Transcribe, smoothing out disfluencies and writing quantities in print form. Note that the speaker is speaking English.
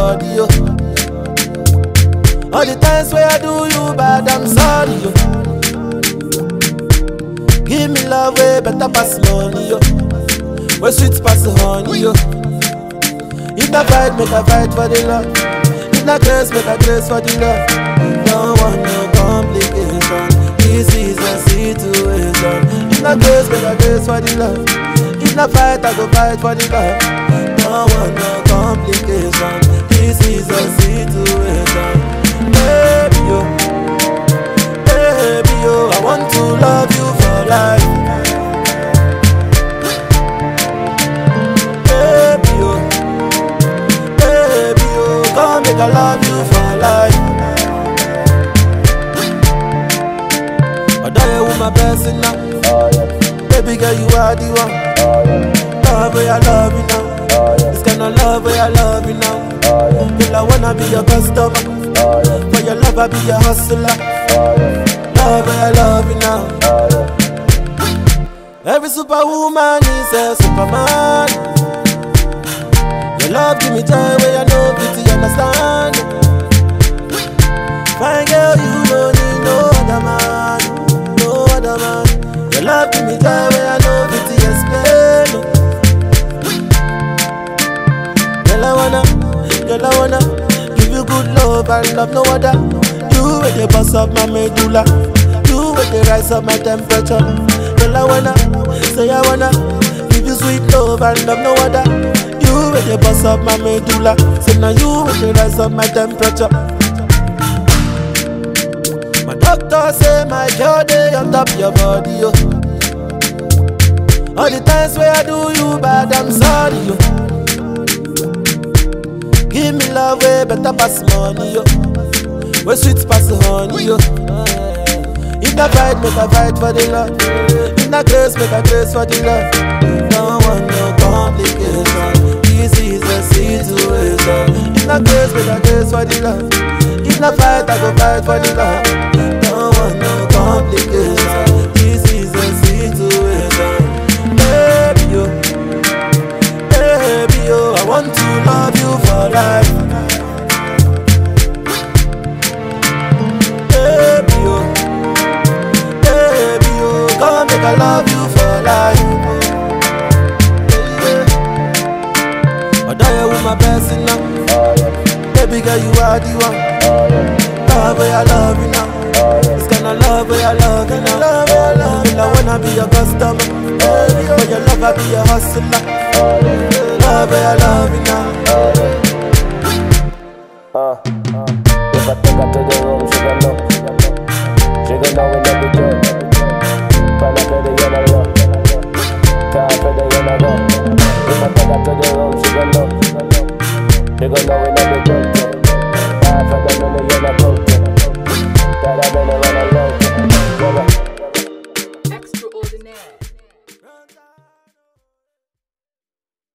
body, yo. All the times where I do you bad, I'm sorry, yo. Give me love way better pass money, yo. Where sweet pass honey, yo. If I fight, make a fight for the love. If I grace, make a grace for the love. Don't want no complication. This is a situation. If I grace, make a grace for the love. If I fight, I go fight for the love. Don't want no complication. This is a situation. Baby, yo. Baby, yo. I want to love you for life. Baby, yo. Baby, yo. Come make I love you for life. I die with my person now. Baby girl, you are the one. Love where I love you now. This kind of love where I love you now. Girl, I wanna be your customer. For your love, I be your hustler. Love where I love you now. Every superwoman is a superman. Your love give me joy where I know pity understand. Fine girl, you don't need no other man. No other man. Your love give me joy where I know pity explain. Girl, I wanna give you good love and love no other. You with the boss of my medulla. You with the rise of my temperature. Girl, I wanna give you sweet love and love no other. You with the boss of my medulla. Say now you with the rise of my temperature. My doctor say my girl day on top your body, yo. All the times where I do you bad, I'm sorry, yo. Give me love way better pass money, yo. Where sweet pass honey, yo. If I fight, make a fight for the love. If I grace, make a grace for the love. Don't want no complication. This is a situation. If I grace, make a grace for the love. If I fight, I go fight for the love. Don't want no complication. This is a situation. Baby, yo. Baby, yo. I want to love you for life. Baby, yo. Baby, yo. Come make I love you for life. I die with my person now. Baby girl, you are the one. Love where I love you now. This kind of love where I love you now. I wanna be your customer. For your love I be your hustler. Love where I love you now. If I take her to the room, she gon' know. She gon' know we never do. Find out better, you know love. Can't better, you know love. If I take her to the room, she gon' know. She gon' know we never do. Can't better, you know love. That I better run alone.